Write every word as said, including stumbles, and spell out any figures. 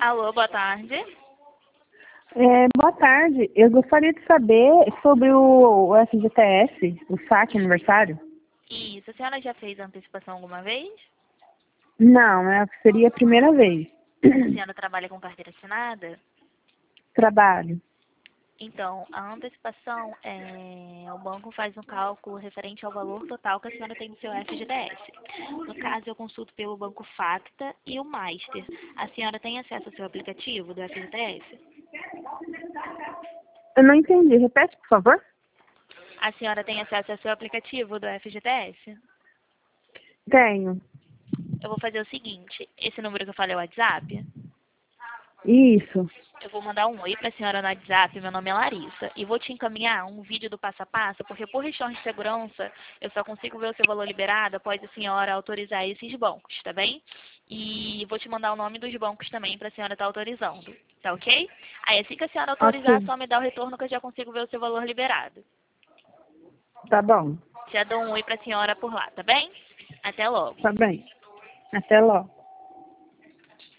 Alô, boa tarde. É, boa tarde. Eu gostaria de saber sobre o, o F G T S, o saque aniversário. Isso, a senhora já fez antecipação alguma vez? Não, é, seria a primeira vez. A senhora trabalha com carteira assinada? Trabalho. Então, a antecipação, é, o banco faz um cálculo referente ao valor total que a senhora tem no seu F G T S. No caso, eu consulto pelo banco Facta e o Master. A senhora tem acesso ao seu aplicativo do F G T S? Eu não entendi. Repete, por favor. A senhora tem acesso ao seu aplicativo do F G T S? Tenho. Eu vou fazer o seguinte, esse número que eu falei é o WhatsApp? Isso. Eu vou mandar um oi para a senhora no WhatsApp, meu nome é Larissa, e vou te encaminhar um vídeo do passo a passo, porque por questão de segurança, eu só consigo ver o seu valor liberado após a senhora autorizar esses bancos, tá bem? E vou te mandar o nome dos bancos também para a senhora estar autorizando, tá ok? Aí assim que a senhora autorizar, Ok. só me dá o retorno que eu já consigo ver o seu valor liberado. Tá bom. Já dou um oi para a senhora por lá, tá bem? Até logo. Tá bem. Até logo.